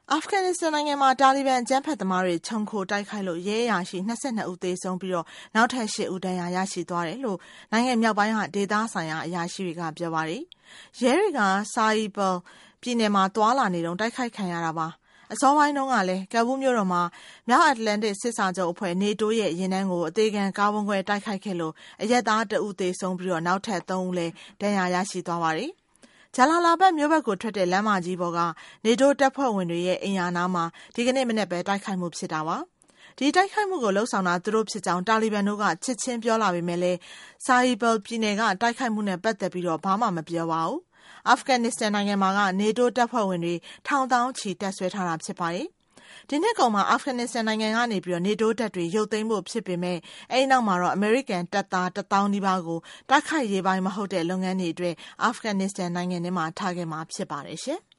အာဖဂန်နစ္စတန်နိုင်ငံမှာတာလီဘန်အကြမ်းဖက်သမားတွေခြုံခိုတိုက်ခိုက်လို့ရဲအရာရှိ22ဦးသေဆုံးပြီးတော့နောက်ထပ်8ဦးဒဏ်ရာရရှိသွားတယ်လို့နိုင်ငံမြောက်ပိုင်းကဒေသဆိုင်ရာအရာရှိတွေကပြောပါတယ်။ရဲတွေကစာအီဘယ်ပြည်နယ်မှာတွာလာနေတော့တိုက်ခိုက်ခံရတာပါ။အစောပိုင်းတုန်းကလည်းကဘူးမြို့တော်မှာမြောက်အတ္တလန်တစ်စစ်စာချုပ်အဖွဲ့နေတိုးရဲ့ရင်နှန်းကိုအသေးခံကားဝန်းခွဲတိုက်ခိုက်ခဲ့လို့အရက်သား2ဦးသေဆုံးပြီးတော့နောက်ထပ်3ဦးလည်းဒဏ်ရာရရှိသွားပါတယ်။ဂျလာလာဘတ်မြို့ဘက်ကိုထွက်တဲ့လမ်းမကြီးပေါ်ကနေတိုးတပ်ဖွဲ့ဝင်တွေရဲ့အိမ်ယာနားမှာဒီကနေ့မနေ့ပဲတိုက်ခိုက်မှုဖြစ်တာပါ။ဒီတိုက်ခိုက်မှုကိုလှုပ်ဆောင်တာသူတို့ဖြစ်ကြောင်းတာလီဘန်တို့ကချစ်ချင်းပြောလာပေမဲ့လည်းစာဟီဘယ်ပြည်နယ်ကတိုက်ခိုက်မှုနဲ့ပတ်သက်ပြီးတော့ဘာမှမပြောပါဘူး။အာဖဂန်နစ္စတန်နိုင်ငံမှာကနေတိုးတပ်ဖွဲ့ဝင်တွေထောင်သောင်းချီတပ်ဆွဲထားတာဖြစ်ပါတယ်။ဒီနှစ်ကုန်မှာအာဖဂန်နစ္စတန်နိုင်ငံကနေပြီးတော့နေတိုးတပ်တွေရုပ်သိမ်းဖို့ဖြစ်ပေမဲ့အဲဒီနောက်မှာတော့အမေရိကန်တပ်သား1000နီးပါးကိုတိုက်ခိုက်ရေးပိုင်းမဟုတ်တဲ့လုပ်ငန်းတွေအတွက်အာဖဂန်နစ္စတန်နိုင်ငံထဲမှာထားခဲ့မှာဖြစ်ပါတယ်ရှင်။